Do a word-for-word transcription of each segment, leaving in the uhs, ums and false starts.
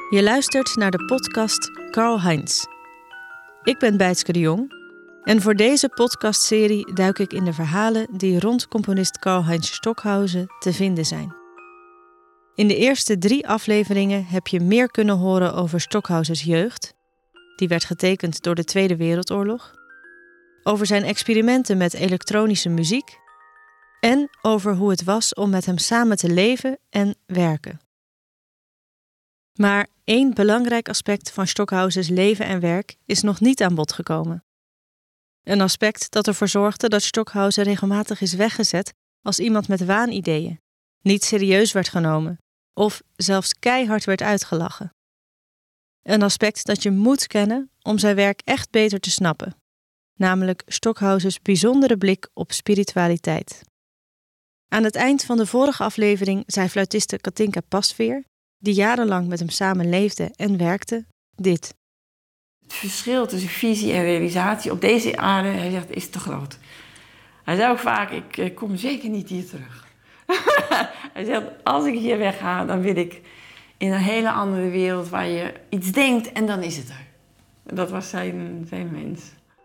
Je luistert naar de podcast Karl-Heinz. Ik ben Bijtske de Jong en voor deze podcastserie duik ik in de verhalen die rond componist Karl-Heinz Stockhausen te vinden zijn. In de eerste drie afleveringen heb je meer kunnen horen over Stockhausens jeugd. Die werd getekend door de Tweede Wereldoorlog. Over zijn experimenten met elektronische muziek. En over hoe het was om met hem samen te leven en werken. Maar één belangrijk aspect van Stockhausens leven en werk is nog niet aan bod gekomen. Een aspect dat ervoor zorgde dat Stockhausen regelmatig is weggezet als iemand met waanideeën, niet serieus werd genomen of zelfs keihard werd uitgelachen. Een aspect dat je moet kennen om zijn werk echt beter te snappen, namelijk Stockhausens bijzondere blik op spiritualiteit. Aan het eind van de vorige aflevering zei fluitiste Katinka Pasveer, die jarenlang met hem samen leefde en werkte, dit. Het verschil tussen visie en realisatie op deze aarde, hij zegt, is te groot. Hij zei ook vaak, ik, ik kom zeker niet hier terug. Hij zegt, als ik hier wegga, dan wil ik in een hele andere wereld waar je iets denkt en dan is het er. Dat was zijn, zijn wens.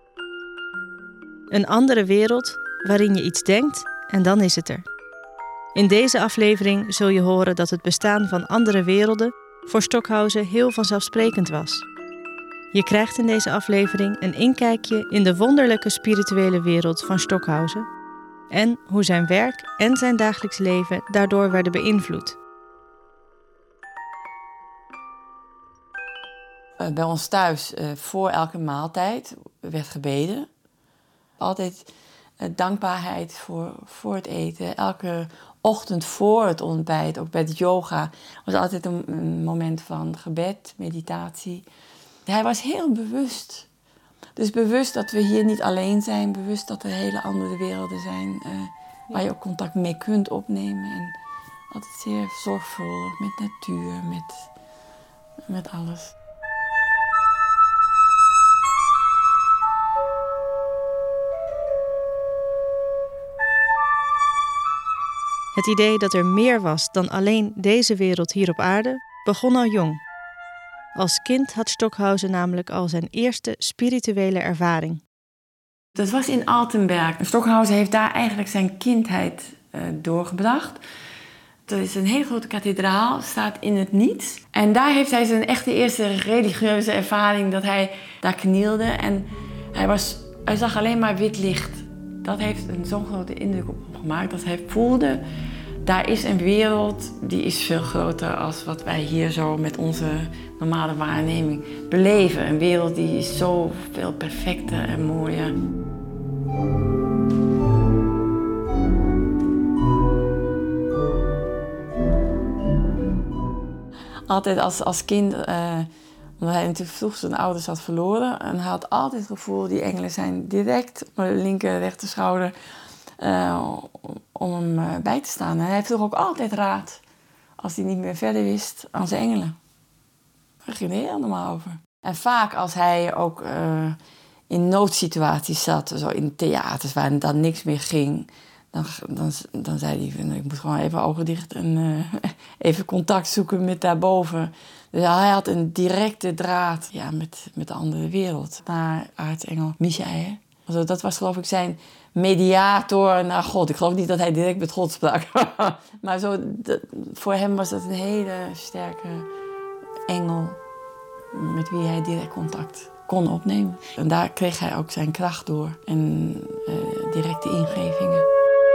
Een andere wereld waarin je iets denkt en dan is het er. In deze aflevering zul je horen dat het bestaan van andere werelden voor Stockhausen heel vanzelfsprekend was. Je krijgt in deze aflevering een inkijkje in de wonderlijke spirituele wereld van Stockhausen en hoe zijn werk en zijn dagelijks leven daardoor werden beïnvloed. Bij ons thuis, voor elke maaltijd, werd gebeden. Altijd dankbaarheid voor, voor het eten. Elke ochtend voor het ontbijt, ook bij het yoga, was altijd een, een moment van gebed, meditatie. Hij was heel bewust. Dus bewust dat we hier niet alleen zijn. Bewust dat er hele andere werelden zijn uh, waar je ook contact mee kunt opnemen. En altijd zeer zorgvol met natuur, met, met alles. Het idee dat er meer was dan alleen deze wereld hier op aarde begon al jong. Als kind had Stockhausen namelijk al zijn eerste spirituele ervaring. Dat was in Altenberg. Stockhausen heeft daar eigenlijk zijn kindheid uh, doorgebracht. Er is een hele grote kathedraal, staat in het niets. En daar heeft hij zijn echte eerste religieuze ervaring dat hij daar knielde. En hij, was, hij zag alleen maar wit licht. Dat heeft een zo'n grote indruk op hem gemaakt dat hij voelde, daar is een wereld die is veel groter als wat wij hier zo met onze normale waarneming beleven. Een wereld die is zo veel perfecter en mooier. Altijd als, als kind, uh, omdat hij natuurlijk vroeg zijn ouders had verloren. En hij had altijd het gevoel, die engelen zijn direct op de linker rechter schouder uh, om hem uh, bij te staan. En hij vroeg ook altijd raad, als hij niet meer verder wist, aan zijn engelen. Daar ging er heel normaal over. En vaak als hij ook uh, in noodsituaties zat, zo in theaters waar dan niks meer ging, dan, dan, dan zei hij, ik moet gewoon even ogen dicht en uh, even contact zoeken met daarboven. Dus hij had een directe draad ja, met, met de andere wereld. Naar aartsengel Michael. Also, dat was geloof ik zijn mediator naar God. Ik geloof niet dat hij direct met God sprak. Maar zo, dat, voor hem was dat een hele sterke engel met wie hij direct contact kon opnemen. En daar kreeg hij ook zijn kracht door en uh, directe ingevingen.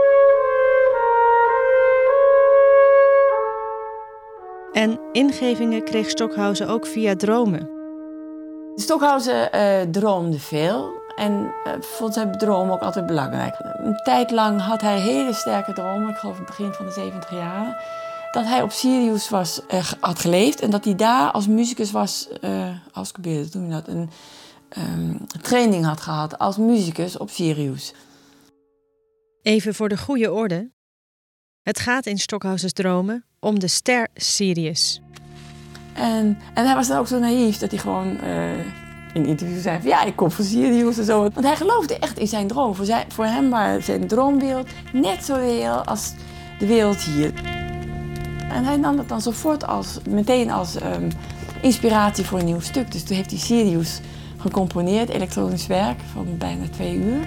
En ingevingen kreeg Stockhausen ook via dromen. Stockhausen uh, droomde veel en uh, vond zijn droom ook altijd belangrijk. Een tijd lang had hij hele sterke dromen, ik geloof in het begin van de zeventig jaren, dat hij op Sirius was, uh, had geleefd en dat hij daar als muzikus was, uh, als gebeurde, toen hij dat, een um, training had gehad als muzikus op Sirius. Even voor de goede orde. Het gaat in Stockhausens dromen om de ster Sirius. En, en hij was dan ook zo naïef dat hij gewoon uh, in interviews zei van ja, ik kom van Sirius en zo. Want hij geloofde echt in zijn droom. Voor, zijn, voor hem was zijn droomwereld net zo reëel als de wereld hier. En hij nam dat dan sofort als, meteen als um, inspiratie voor een nieuw stuk. Dus toen heeft hij Sirius gecomponeerd, elektronisch werk van bijna twee uur.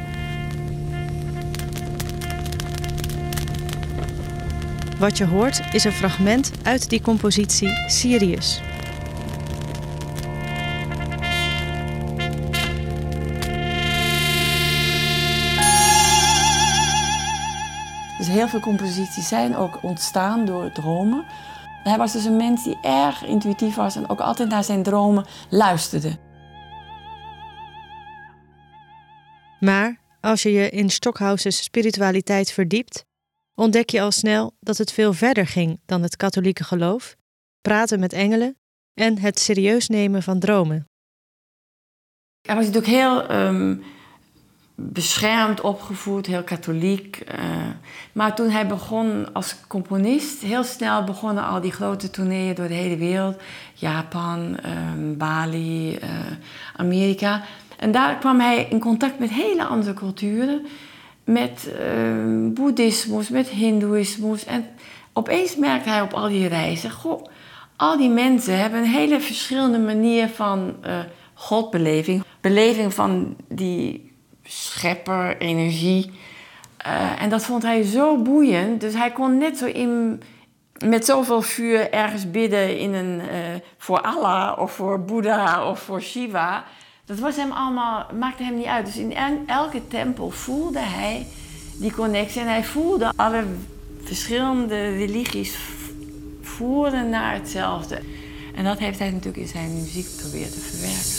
Wat je hoort is een fragment uit die compositie Sirius. Dus heel veel composities zijn ook ontstaan door dromen. Hij was dus een mens die erg intuïtief was en ook altijd naar zijn dromen luisterde. Maar als je je in Stockhausen's spiritualiteit verdiept, ontdek je al snel dat het veel verder ging dan het katholieke geloof, praten met engelen en het serieus nemen van dromen. Hij was natuurlijk heel um, beschermd opgevoed, heel katholiek. Uh, maar toen hij begon als componist, heel snel begonnen al die grote tourneeën door de hele wereld. Japan, um, Bali, uh, Amerika. En daar kwam hij in contact met hele andere culturen. Met uh, boeddhismus, met hindoeïsmus. En opeens merkte hij op al die reizen, goh, al die mensen hebben een hele verschillende manier van uh, godbeleving. Beleving van die schepper, energie. Uh, en dat vond hij zo boeiend. Dus hij kon net zo in, met zoveel vuur ergens bidden in een, uh, voor Allah of voor Boeddha of voor Shiva. Dat was hem allemaal, maakte hem niet uit. Dus in elke tempel voelde hij die connectie. En hij voelde alle verschillende religies voeren naar hetzelfde. En dat heeft hij natuurlijk in zijn muziek proberen te verwerken.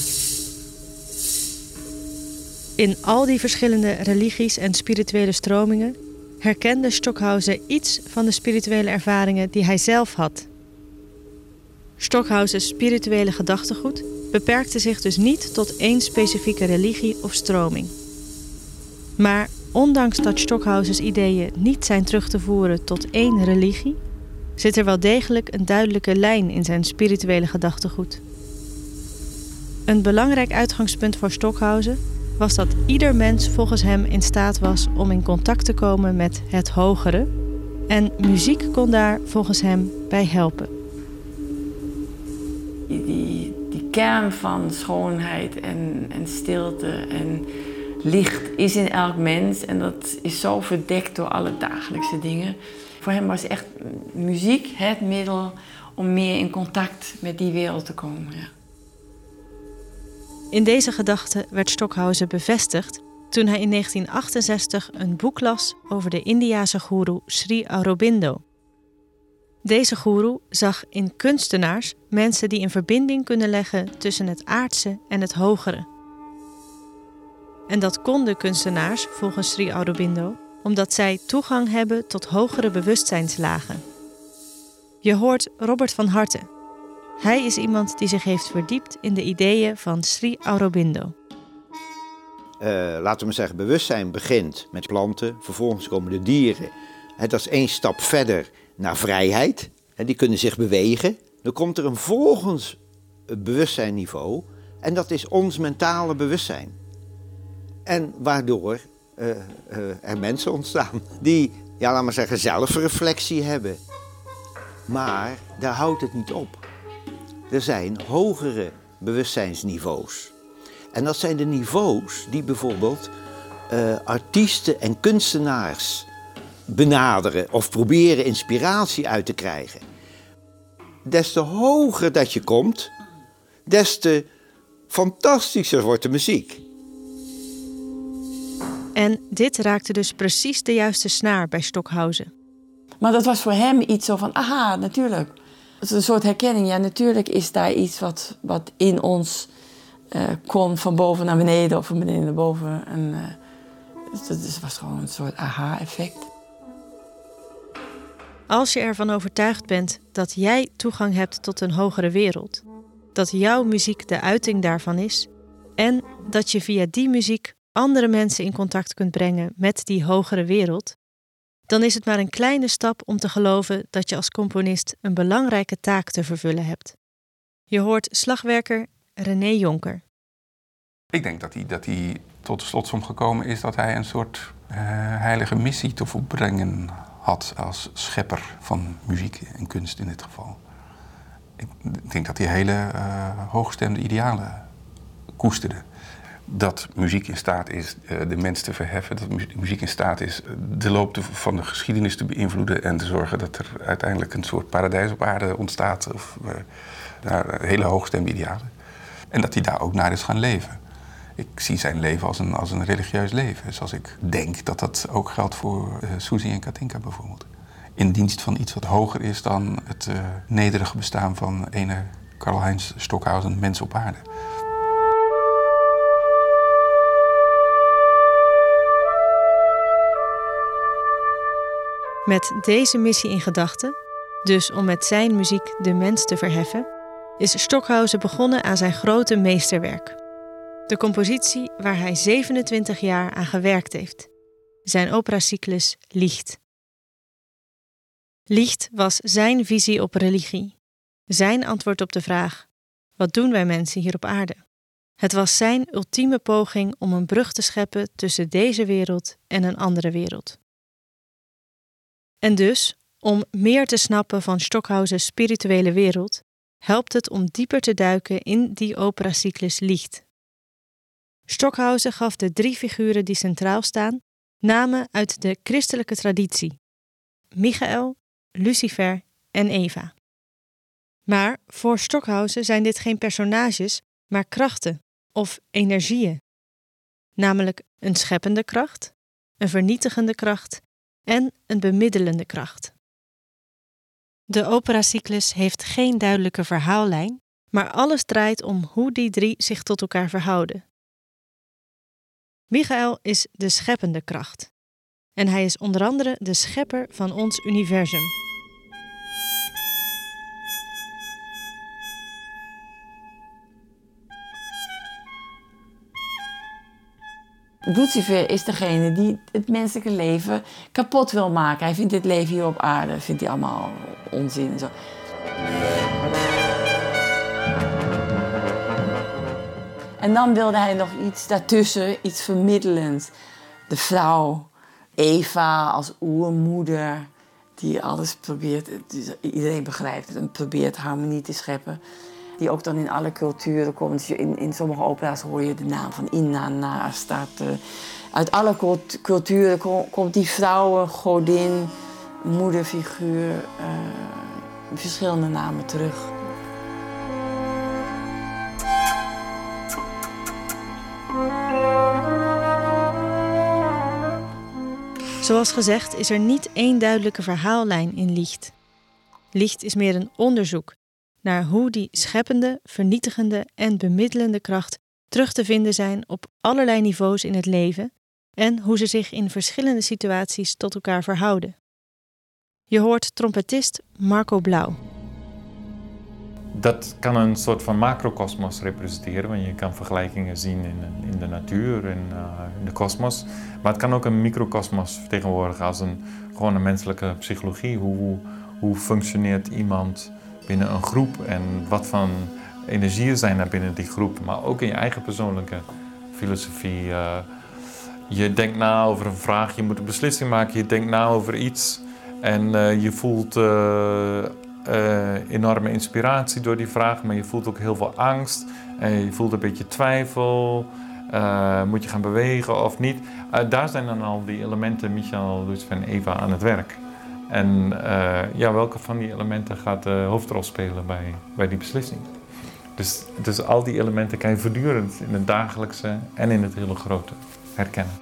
In al die verschillende religies en spirituele stromingen herkende Stockhausen iets van de spirituele ervaringen die hij zelf had. Stockhausens spirituele gedachtegoed beperkte zich dus niet tot één specifieke religie of stroming. Maar ondanks dat Stockhausens ideeën niet zijn terug te voeren tot één religie, zit er wel degelijk een duidelijke lijn in zijn spirituele gedachtegoed. Een belangrijk uitgangspunt voor Stockhausen was dat ieder mens volgens hem in staat was om in contact te komen met het hogere, en muziek kon daar volgens hem bij helpen. Die, die, die kern van schoonheid en, en stilte en licht is in elk mens en dat is zo verdekt door alle dagelijkse dingen. Voor hem was echt muziek het middel om meer in contact met die wereld te komen. Ja. In deze gedachte werd Stockhausen bevestigd toen hij in negentien achtenzestig een boek las over de Indiase goeroe Sri Aurobindo. Deze goeroe zag in kunstenaars mensen die een verbinding kunnen leggen tussen het aardse en het hogere. En dat konden kunstenaars volgens Sri Aurobindo omdat zij toegang hebben tot hogere bewustzijnslagen. Je hoort Robert van Harten. Hij is iemand die zich heeft verdiept in de ideeën van Sri Aurobindo. Uh, laten we maar zeggen, bewustzijn begint met planten, vervolgens komen de dieren. He, dat is één stap verder naar vrijheid. He, die kunnen zich bewegen. Dan komt er een volgend bewustzijnniveau en dat is ons mentale bewustzijn. En waardoor uh, uh, er mensen ontstaan die, ja, laat maar zeggen, zelfreflectie hebben. Maar daar houdt het niet op. Er zijn hogere bewustzijnsniveaus. En dat zijn de niveaus die bijvoorbeeld uh, artiesten en kunstenaars benaderen of proberen inspiratie uit te krijgen. Des te hoger dat je komt, des te fantastischer wordt de muziek. En dit raakte dus precies de juiste snaar bij Stockhausen. Maar dat was voor hem iets zo van, aha, natuurlijk. Het is een soort herkenning. Ja, natuurlijk is daar iets wat, wat in ons uh, komt van boven naar beneden of van beneden naar boven. En, uh, dus het was gewoon een soort aha-effect. Als je ervan overtuigd bent dat jij toegang hebt tot een hogere wereld, dat jouw muziek de uiting daarvan is en dat je via die muziek andere mensen in contact kunt brengen met die hogere wereld, dan is het maar een kleine stap om te geloven dat je als componist een belangrijke taak te vervullen hebt. Je hoort slagwerker René Jonker. Ik denk dat hij, dat hij tot de slotsom gekomen is dat hij een soort uh, heilige missie te volbrengen had als schepper van muziek en kunst in dit geval. Ik denk dat hij hele uh, hooggestemde idealen koesterde. Dat muziek in staat is uh, de mens te verheffen. Dat mu- muziek in staat is de loop van de geschiedenis te beïnvloeden en te zorgen dat er uiteindelijk een soort paradijs op aarde ontstaat. Of uh, daar, hele hooggestemde idealen. En dat hij daar ook naar is gaan leven. Ik zie zijn leven als een, als een religieus leven. Zoals ik denk dat dat ook geldt voor uh, Susie en Katinka bijvoorbeeld. In dienst van iets wat hoger is dan het uh, nederige bestaan van ene Karl-Heinz Stockhausen, mens op aarde. Met deze missie in gedachten, dus om met zijn muziek de mens te verheffen, is Stockhausen begonnen aan zijn grote meesterwerk. De compositie waar hij zevenentwintig jaar aan gewerkt heeft. Zijn operacyclus Licht. Licht was zijn visie op religie. Zijn antwoord op de vraag: wat doen wij mensen hier op aarde? Het was zijn ultieme poging om een brug te scheppen tussen deze wereld en een andere wereld. En dus, om meer te snappen van Stockhausens spirituele wereld, helpt het om dieper te duiken in die operacyclus Licht. Stockhausen gaf de drie figuren die centraal staan namen uit de christelijke traditie: Michael, Lucifer en Eva. Maar voor Stockhausen zijn dit geen personages, maar krachten of energieën. Namelijk een scheppende kracht, een vernietigende kracht en een bemiddelende kracht. De operacyclus heeft geen duidelijke verhaallijn, maar alles draait om hoe die drie zich tot elkaar verhouden. Michael is de scheppende kracht. En hij is onder andere de schepper van ons universum. Lucifer is degene die het menselijke leven kapot wil maken. Hij vindt dit leven hier op aarde, vindt hij allemaal onzin en zo. En dan wilde hij nog iets daartussen, iets vermiddelends. De vrouw, Eva als oermoeder, die alles probeert, iedereen begrijpt het, en probeert harmonie te scheppen. Die ook dan in alle culturen komt. In, in sommige opera's hoor je de naam van Inanna staat. Uh, uit alle culturen kom, komt die vrouw, godin, moederfiguur, uh, verschillende namen terug. Zoals gezegd is er niet één duidelijke verhaallijn in Licht. Licht is meer een onderzoek naar hoe die scheppende, vernietigende en bemiddelende kracht terug te vinden zijn op allerlei niveaus in het leven en hoe ze zich in verschillende situaties tot elkaar verhouden. Je hoort trompetist Marco Blauw. Dat kan een soort van macrokosmos representeren, want je kan vergelijkingen zien in, in de natuur en uh, in de kosmos. Maar het kan ook een microkosmos vertegenwoordigen als een, gewoon een menselijke psychologie. Hoe, hoe functioneert iemand binnen een groep en wat voor energieën zijn er binnen die groep. Maar ook in je eigen persoonlijke filosofie. Uh, je denkt na over een vraag, je moet een beslissing maken, je denkt na over iets en uh, je voelt uh, uh, enorme inspiratie door die vraag, maar je voelt ook heel veel angst en je voelt een beetje twijfel. Uh, moet je gaan bewegen of niet? Uh, daar zijn dan al die elementen, Michael, Lucifer en Eva, aan het werk. En uh, ja, welke van die elementen gaat de hoofdrol spelen bij, bij die beslissing? Dus, dus al die elementen kan je voortdurend in het dagelijkse en in het hele grote herkennen.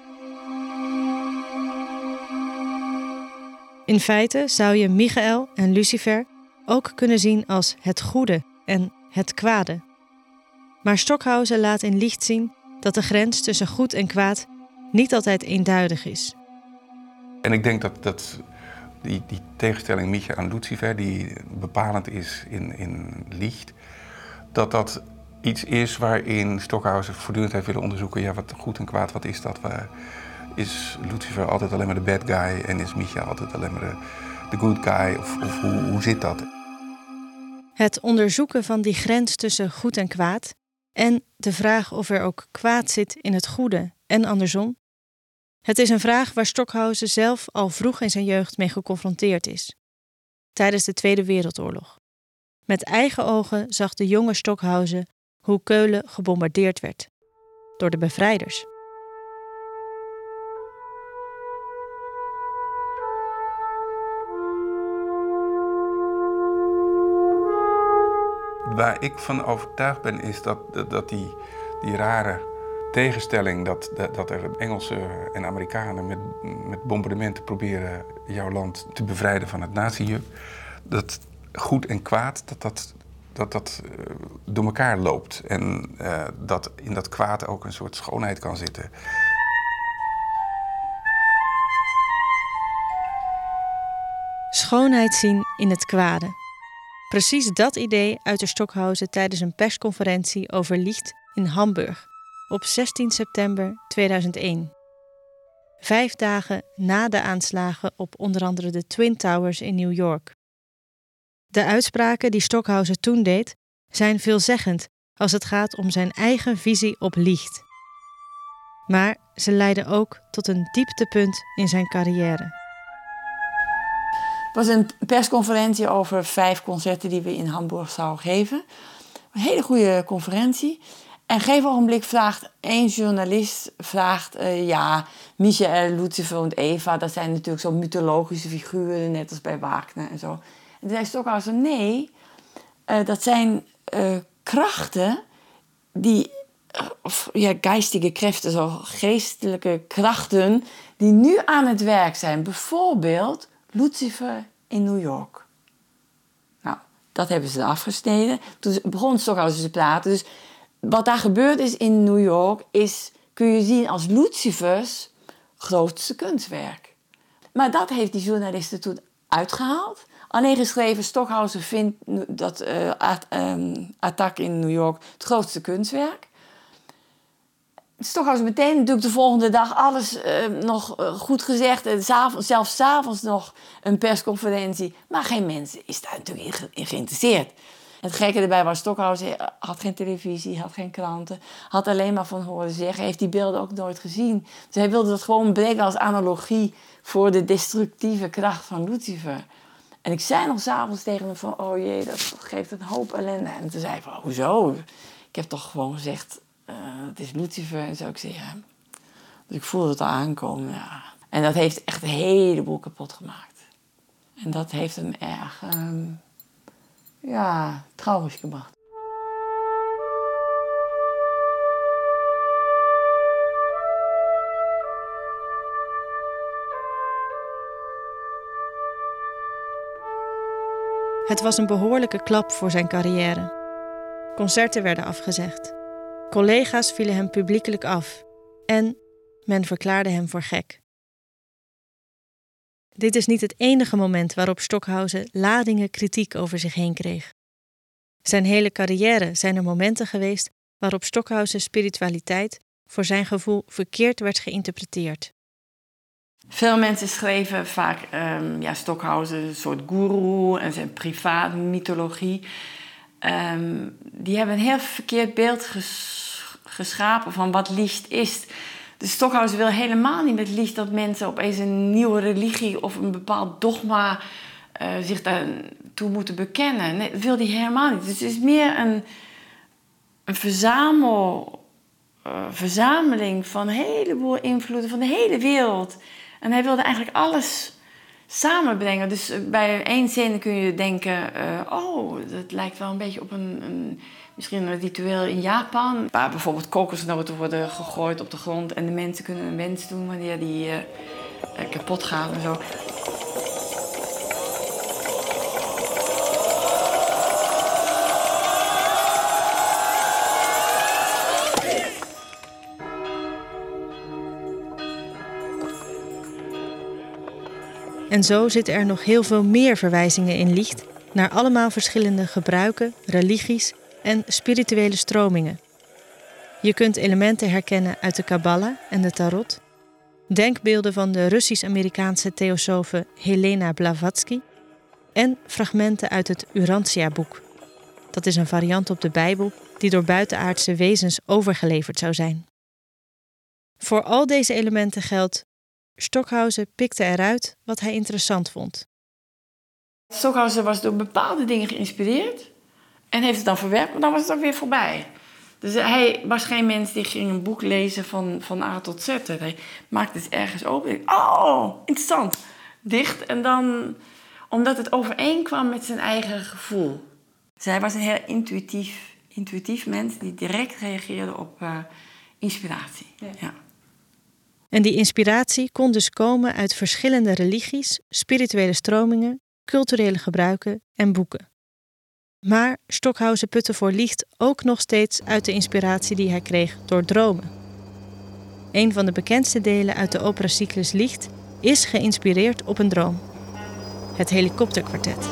In feite zou je Michael en Lucifer ook kunnen zien als het goede en het kwade. Maar Stockhausen laat in Licht zien dat de grens tussen goed en kwaad niet altijd eenduidig is. En ik denk dat, dat die, die tegenstelling Michael en Lucifer, die bepalend is in, in Licht, dat dat iets is waarin Stockhausen voortdurend heeft willen onderzoeken, ja, wat goed en kwaad, wat is dat? Waar, is Lucifer altijd alleen maar de bad guy en is Michael altijd alleen maar de, de good guy? Of, of hoe, hoe zit dat? Het onderzoeken van die grens tussen goed en kwaad en de vraag of er ook kwaad zit in het goede en andersom. Het is een vraag waar Stockhausen zelf al vroeg in zijn jeugd mee geconfronteerd is. Tijdens de Tweede Wereldoorlog. Met eigen ogen zag de jonge Stockhausen hoe Keulen gebombardeerd werd. Door de bevrijders. Waar ik van overtuigd ben is dat, dat, dat die, die rare tegenstelling... Dat, dat, dat er Engelsen en Amerikanen met, met bombardementen proberen jouw land te bevrijden van het nazi-juk. Dat goed en kwaad, dat dat, dat, dat uh, door elkaar loopt. En uh, dat in dat kwaad ook een soort schoonheid kan zitten. Schoonheid zien in het kwade. Precies dat idee uitte Stockhausen tijdens een persconferentie over Licht in Hamburg op zestien september tweeduizend één. Vijf dagen na de aanslagen op onder andere de Twin Towers in New York. De uitspraken die Stockhausen toen deed zijn veelzeggend als het gaat om zijn eigen visie op Licht. Maar ze leiden ook tot een dieptepunt in zijn carrière. Het was een persconferentie over vijf concerten die we in Hamburg zouden geven. Een hele goede conferentie. En op een gegeven ogenblik vraagt één journalist... vraagt, uh, ja, Michael, Lucifer en Eva... dat zijn natuurlijk zo'n mythologische figuren... net als bij Wagner en zo. En toen zei Stockhausen, nee... Uh, dat zijn uh, krachten die... Uh, of, ja, geistige krachten, zo geestelijke krachten... die nu aan het werk zijn. Bijvoorbeeld... Lucifer in New York. Nou, dat hebben ze afgesneden. Toen begon Stockhausen te praten. Dus wat daar gebeurd is in New York... is, kun je zien als Lucifers grootste kunstwerk. Maar dat heeft die journalisten toen uitgehaald. Alleen geschreven, Stockhausen vindt dat uh, at, um, Attack in New York het grootste kunstwerk. Stockhausen meteen natuurlijk de volgende dag alles uh, nog uh, goed gezegd. En s'avonds, zelfs 's avonds nog een persconferentie. Maar geen mens is daar natuurlijk in, ge- in geïnteresseerd. Het gekke erbij was, Stockhausen had geen televisie, had geen kranten. Had alleen maar van horen zeggen. Heeft die beelden ook nooit gezien. Dus hij wilde dat gewoon brengen als analogie voor de destructieve kracht van Lucifer. En ik zei nog 's avonds tegen hem van, oh jee, dat geeft een hoop ellende. En toen zei hij van, hoezo? Ik heb toch gewoon gezegd... Uh, het is Lucifer en zo. Ik zei, ja. Dus ik voelde het al aankomen. Ja. En dat heeft echt een heleboel kapot gemaakt. En dat heeft hem erg um, ja, traurig gemaakt. Het was een behoorlijke klap voor zijn carrière. Concerten werden afgezegd. Collega's vielen hem publiekelijk af en men verklaarde hem voor gek. Dit is niet het enige moment waarop Stockhausen ladingen kritiek over zich heen kreeg. Zijn hele carrière zijn er momenten geweest waarop Stockhausens spiritualiteit voor zijn gevoel verkeerd werd geïnterpreteerd. Veel mensen schreven vaak um, ja, Stockhausen een soort goeroe en zijn privaat mythologie. Um, die hebben een heel verkeerd beeld ges- geschapen van wat licht is. Dus Stockhausen wil helemaal niet met licht dat mensen opeens een nieuwe religie of een bepaald dogma uh, zich daartoe moeten bekennen. Nee, dat wil hij helemaal niet. Dus het is meer een, een verzamel, uh, verzameling van een heleboel invloeden van de hele wereld. En hij wilde eigenlijk alles samenbrengen. Dus bij één zin kun je denken, uh, oh, dat lijkt wel een beetje op een, een misschien een ritueel in Japan. Waar bijvoorbeeld kokosnoten worden gegooid op de grond en de mensen kunnen een wens doen wanneer die uh, kapot gaat en zo. En zo zitten er nog heel veel meer verwijzingen in Licht naar allemaal verschillende gebruiken, religies en spirituele stromingen. Je kunt elementen herkennen uit de Kabbala en de Tarot, denkbeelden van de Russisch-Amerikaanse theosofe Helena Blavatsky en fragmenten uit het Urantia-boek. Dat is een variant op de Bijbel die door buitenaardse wezens overgeleverd zou zijn. Voor al deze elementen geldt: Stockhausen pikte eruit wat hij interessant vond. Stockhausen was door bepaalde dingen geïnspireerd. En heeft het dan verwerkt, maar dan was het ook weer voorbij. Dus hij was geen mens die ging een boek lezen van, van A tot Z. Hij maakte het ergens open. Oh, interessant. Dicht. En dan, omdat het overeenkwam met zijn eigen gevoel. Dus hij was een heel intuïtief, intuïtief mens die direct reageerde op uh, inspiratie. Ja. Ja. En die inspiratie kon dus komen uit verschillende religies, spirituele stromingen, culturele gebruiken en boeken. Maar Stockhausen putte voor Licht ook nog steeds uit de inspiratie die hij kreeg door dromen. Een van de bekendste delen uit de operacyclus Licht is geïnspireerd op een droom. Het helikopterkwartet.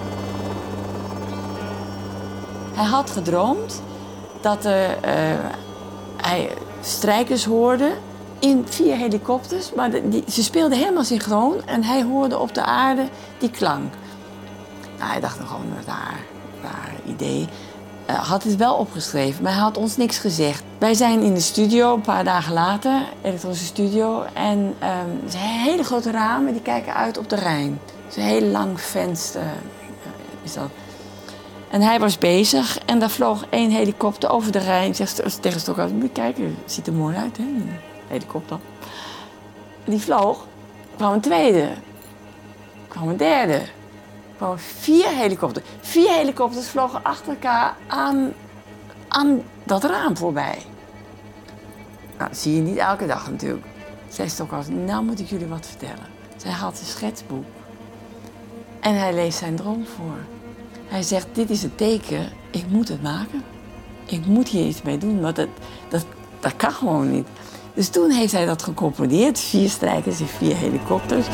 Hij had gedroomd dat uh, uh, hij strijkers hoorde in vier helikopters, maar de, die, ze speelden helemaal synchroon en hij hoorde op de aarde die klank. Nou, hij dacht nog gewoon een raar, raar idee. Uh, had het wel opgeschreven, maar hij had ons niks gezegd. Wij zijn in de studio, een paar dagen later, elektronische studio, en um, er zijn hele grote ramen die kijken uit op de Rijn. Het is een heel lang venster, uh, is dat. En hij was bezig en daar vloog één helikopter over de Rijn. Zegt tegen Stockhausen, moet je kijken, het ziet er mooi uit, hè? Een helikopter. Die vloog, kwam een tweede, kwam een derde, kwam vier helikopters. Vier helikopters vlogen achter elkaar aan, aan dat raam voorbij. Nou, dat zie je niet elke dag natuurlijk. Zei Stockhausen, nou moet ik jullie wat vertellen. Zij had een schetsboek en hij leest zijn droom voor. Hij zegt, dit is een teken, ik moet het maken. Ik moet hier iets mee doen, maar dat, dat, dat kan gewoon niet. Dus toen heeft hij dat gecomponeerd, vier strijkers en vier helikopters.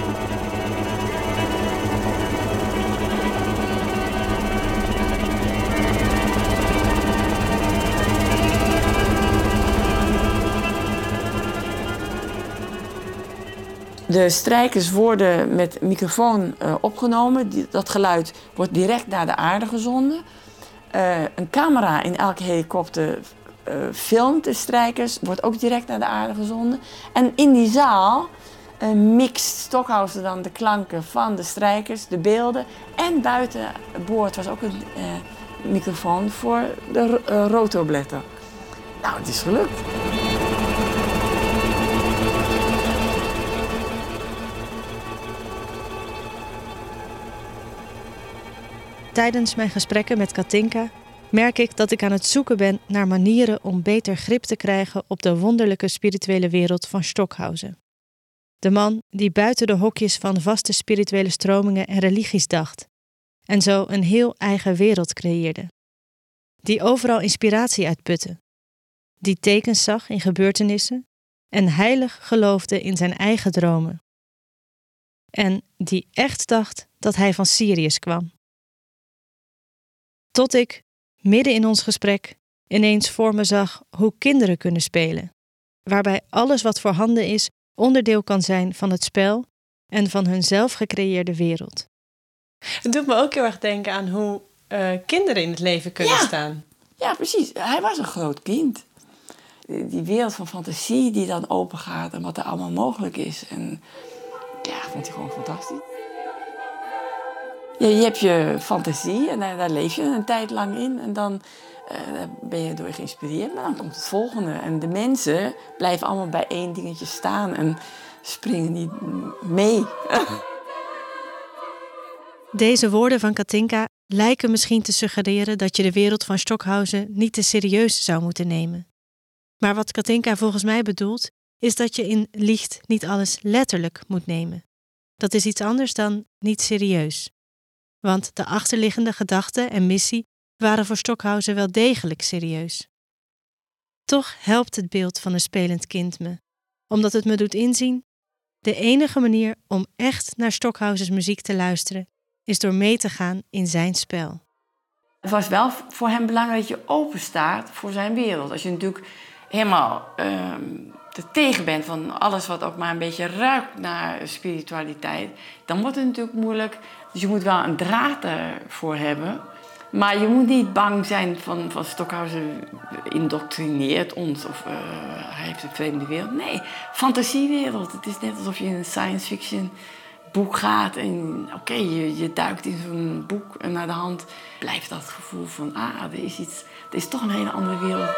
De strijkers worden met microfoon uh, opgenomen. Die, dat geluid wordt direct naar de aarde gezonden. Uh, een camera in elke helikopter uh, filmt de strijkers, wordt ook direct naar de aarde gezonden. En in die zaal uh, mixt Stockhausen dan de klanken van de strijkers, de beelden. En buiten boord was ook een uh, microfoon voor de uh, rotorblätter. Nou, het is gelukt. Tijdens mijn gesprekken met Katinka merk ik dat ik aan het zoeken ben naar manieren om beter grip te krijgen op de wonderlijke spirituele wereld van Stockhausen. De man die buiten de hokjes van vaste spirituele stromingen en religies dacht en zo een heel eigen wereld creëerde. Die overal inspiratie uitputte. Die tekens zag in gebeurtenissen en heilig geloofde in zijn eigen dromen. En die echt dacht dat hij van Sirius kwam. Tot ik, midden in ons gesprek, ineens voor me zag hoe kinderen kunnen spelen. Waarbij alles wat voorhanden is onderdeel kan zijn van het spel en van hun zelf gecreëerde wereld. Het doet me ook heel erg denken aan hoe uh, kinderen in het leven kunnen ja. staan. Ja, precies. Hij was een groot kind. Die wereld van fantasie die dan open gaat en wat er allemaal mogelijk is. En ja, vond hij gewoon fantastisch. Ja, je hebt je fantasie en daar, daar leef je een tijd lang in. En dan uh, ben je door geïnspireerd, maar dan komt het volgende. En de mensen blijven allemaal bij één dingetje staan en springen niet mee. Deze woorden van Katinka lijken misschien te suggereren dat je de wereld van Stockhausen niet te serieus zou moeten nemen. Maar wat Katinka volgens mij bedoelt, is dat je in Licht niet alles letterlijk moet nemen. Dat is iets anders dan niet serieus. Want de achterliggende gedachten en missie waren voor Stockhausen wel degelijk serieus. Toch helpt het beeld van een spelend kind me, omdat het me doet inzien: de enige manier om echt naar Stockhausens muziek te luisteren is door mee te gaan in zijn spel. Het was wel voor hem belangrijk dat je open staat voor zijn wereld. Als je natuurlijk helemaal uh, er tegen bent van alles wat ook maar een beetje ruikt naar spiritualiteit, dan wordt het natuurlijk moeilijk. Dus je moet wel een draad ervoor hebben. Maar je moet niet bang zijn van, van Stockhausen indoctrineert ons of uh, hij heeft een vreemde wereld. Nee, fantasiewereld. Het is net alsof je in een science fiction boek gaat en oké, okay, je, je duikt in zo'n boek en naar de hand blijft dat gevoel van, ah, er is iets, er is toch een hele andere wereld.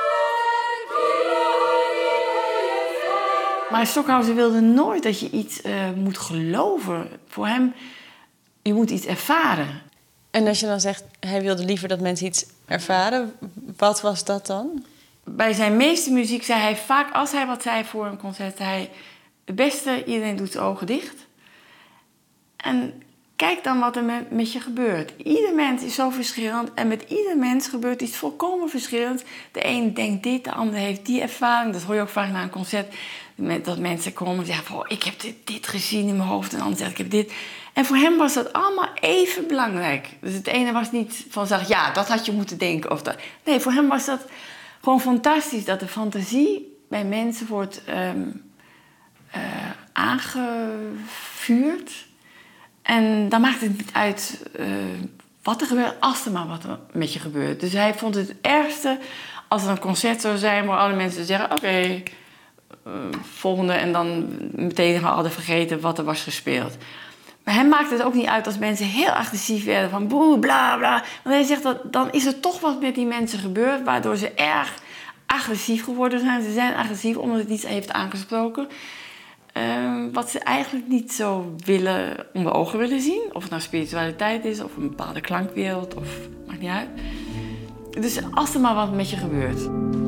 Maar Stockhausen wilde nooit dat je iets uh, moet geloven. Voor hem, je moet iets ervaren. En als je dan zegt, hij wilde liever dat mensen iets ervaren, wat was dat dan? Bij zijn meeste muziek zei hij vaak, als hij wat zei voor een concert, zei hij, het beste, iedereen doet zijn ogen dicht. En kijk dan wat er met, met je gebeurt. Ieder mens is zo verschillend en met ieder mens gebeurt iets volkomen verschillends. De een denkt dit, de ander heeft die ervaring. Dat hoor je ook vaak na een concert. Dat mensen komen en zeggen, oh, ik heb dit, dit gezien in mijn hoofd. En de ander zegt, ik heb dit. En voor hem was dat allemaal even belangrijk. Dus het ene was niet van, zeg, ja, dat had je moeten denken. Of dat. Nee, voor hem was dat gewoon fantastisch. Dat de fantasie bij mensen wordt um, uh, aangevuurd. En dan maakt het niet uit uh, wat er gebeurt, als er maar wat er met je gebeurt. Dus hij vond het ergste als er een concert zou zijn waar alle mensen zeggen, oké, okay, uh, volgende. En dan meteen hadden vergeten wat er was gespeeld. Maar hem maakte het ook niet uit als mensen heel agressief werden van boe, bla, bla. Want hij zegt dat dan is er toch wat met die mensen gebeurd, waardoor ze erg agressief geworden zijn. Ze zijn agressief omdat het iets heeft aangesproken. Uh, wat ze eigenlijk niet zo willen onder ogen willen zien. Of het nou spiritualiteit is, of een bepaalde klankwereld, of maakt niet uit. Dus als er maar wat met je gebeurt.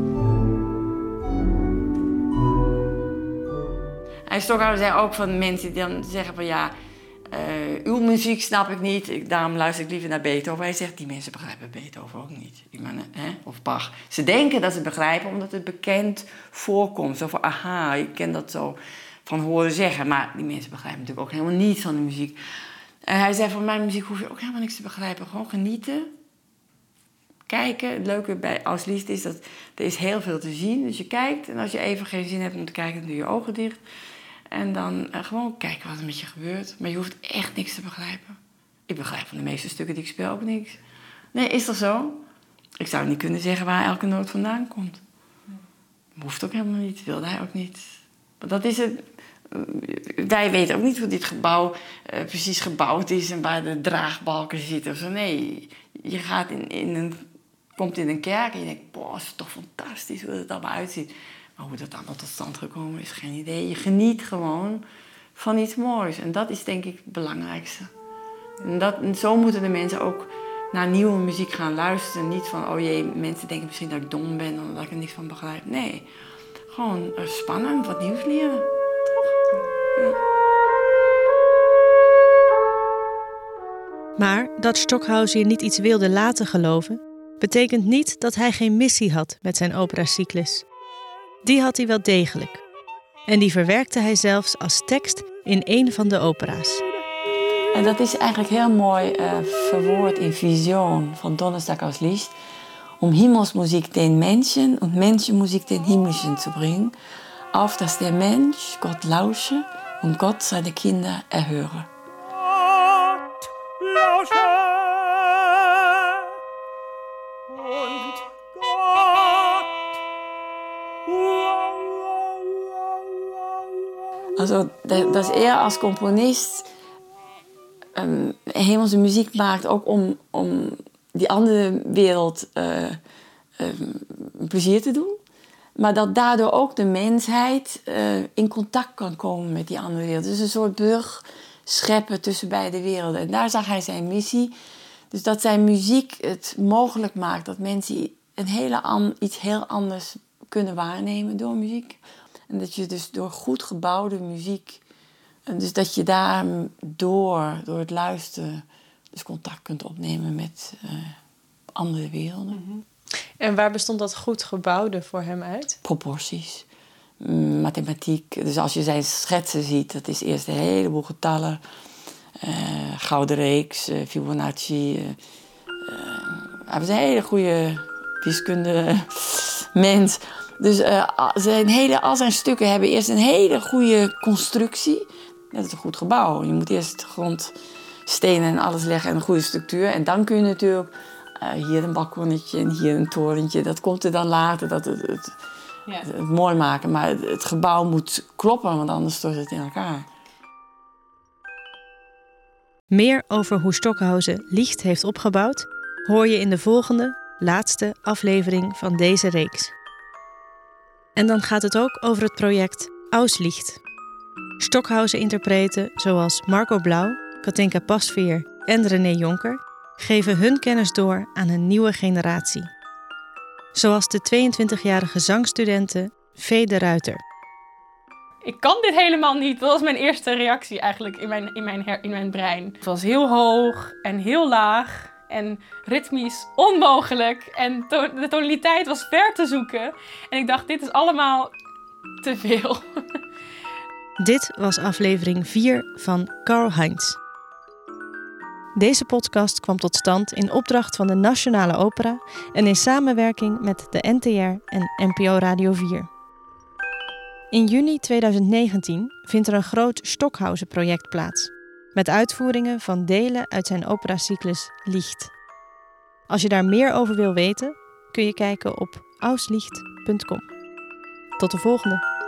En Stockhausen zei ook van mensen die dan zeggen van ja, uh, uw muziek snap ik niet, ik, daarom luister ik liever naar Beethoven. Hij zegt, die mensen begrijpen Beethoven ook niet. Ik meine, hè? Of Bach. Ze denken dat ze begrijpen omdat het bekend voorkomt. Zo van, aha, ik ken dat zo van horen zeggen. Maar die mensen begrijpen natuurlijk ook helemaal niets van de muziek. En hij zei, van mijn muziek hoef je ook helemaal niks te begrijpen. Gewoon genieten. Kijken. Het leuke bij als liefst is dat er is heel veel te zien. Dus je kijkt en als je even geen zin hebt om te kijken, dan doe je ogen dicht. En dan uh, gewoon kijken wat er met je gebeurt. Maar je hoeft echt niks te begrijpen. Ik begrijp van de meeste stukken die ik speel ook niks. Nee, is dat zo? Ik zou niet kunnen zeggen waar elke noot vandaan komt. Hoeft ook helemaal niet. Wilde hij ook niet. Maar dat is het. Wij weten ook niet hoe dit gebouw uh, precies gebouwd is en waar de draagbalken zitten of zo. Nee, je gaat in, in een, komt in een kerk en je denkt, boah, het is toch fantastisch hoe het allemaal uitziet. Maar hoe dat allemaal tot stand gekomen is, geen idee. Je geniet gewoon van iets moois. En dat is denk ik het belangrijkste. En, dat, en zo moeten de mensen ook naar nieuwe muziek gaan luisteren. Niet van, oh jee, mensen denken misschien dat ik dom ben omdat ik er niks van begrijp. Nee, gewoon uh, spannend, wat nieuws leren. Toch? Ja. Maar dat Stockhausen je niet iets wilde laten geloven, betekent niet dat hij geen missie had met zijn operacyclus. Die had hij wel degelijk. En die verwerkte hij zelfs als tekst in een van de opera's. En dat is eigenlijk heel mooi uh, verwoord in Vision van Donnerstag aus Licht. Um Himmelsmusik den Menschen und Menschenmusik den Himmlischen zu bringen, auf dass der Mensch Gott lausche und Gott seine Kinder erhöre. Gott lausche und Gott. Also, dat is eer als componist um, hemelse muziek maakt ook om, om die andere wereld uh, um, plezier te doen. Maar dat daardoor ook de mensheid uh, in contact kan komen met die andere wereld. Dus een soort brug scheppen tussen beide werelden. En daar zag hij zijn missie. Dus dat zijn muziek het mogelijk maakt dat mensen een hele an, iets heel anders kunnen waarnemen door muziek. En dat je dus door goed gebouwde muziek, en dus dat je daar door, door het luisteren, dus contact kunt opnemen met uh, andere werelden. Mm-hmm. En waar bestond dat goed gebouwde voor hem uit? Proporties, mm, mathematiek. Dus als je zijn schetsen ziet, dat is eerst een heleboel getallen. Uh, gouden reeks, uh, Fibonacci. Uh, uh, hij was een hele goede wiskunde mens. Dus uh, zijn hele, al zijn stukken hebben eerst een hele goede constructie. Dat is een goed gebouw. Je moet eerst grond, stenen en alles leggen en een goede structuur. En dan kun je natuurlijk uh, hier een balkonnetje en hier een torentje. Dat komt er dan later, dat het, het, ja. het, het mooi maken. Maar het, het gebouw moet kloppen, want anders stort het in elkaar. Meer over hoe Stockhausen Licht heeft opgebouwd hoor je in de volgende, laatste aflevering van deze reeks. En dan gaat het ook over het project Auslicht. Stockhausen-interpreten zoals Marco Blauw, Katinka Pasveer en René Jonker geven hun kennis door aan een nieuwe generatie. Zoals de tweeëntwintigjarige zangstudente Vee de Ruiter. Ik kan dit helemaal niet. Dat was mijn eerste reactie eigenlijk in mijn, in mijn, her, in mijn brein. Het was heel hoog en heel laag en ritmisch onmogelijk. En to- de tonaliteit was ver te zoeken. En ik dacht, dit is allemaal te veel. Dit was aflevering vier van Karl Heinz. Deze podcast kwam tot stand in opdracht van de Nationale Opera en in samenwerking met de N T R en N P O Radio vier. In juni tweeduizend negentien vindt er een groot Stockhausen-project plaats, met uitvoeringen van delen uit zijn operacyclus Licht. Als je daar meer over wil weten, kun je kijken op auslicht punt com. Tot de volgende!